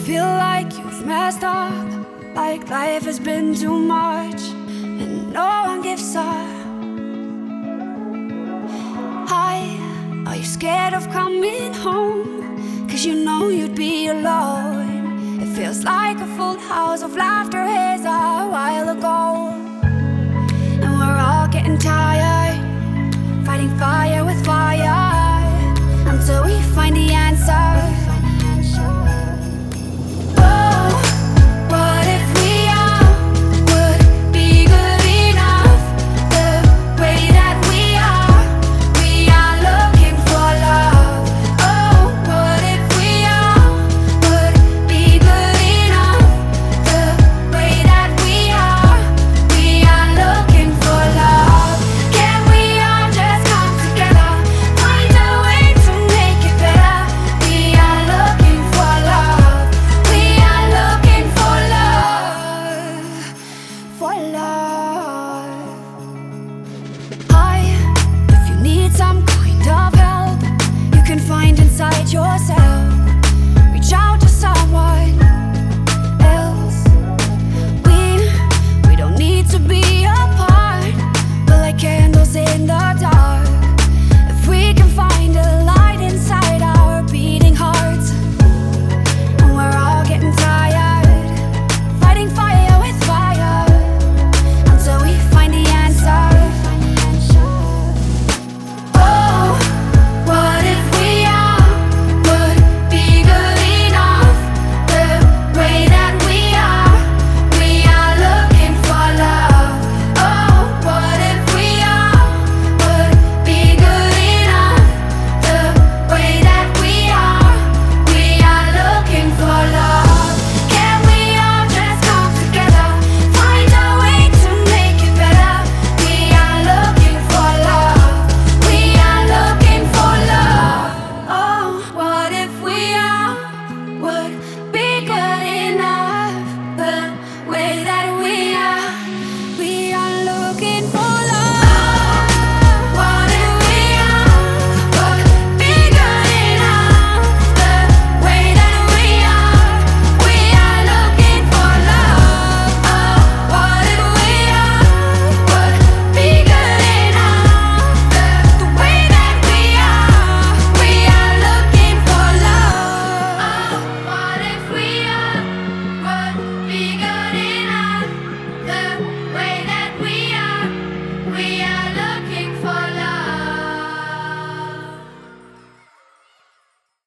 feel like you've messed up, like life has been too much and no one gives up. Hi, are you scared of coming home? 'Cause you know you'd be alone. It feels like a full house of laughter is a while ago. And we're all getting tired, fighting fire with fire, until we find the answer. Inside yourself.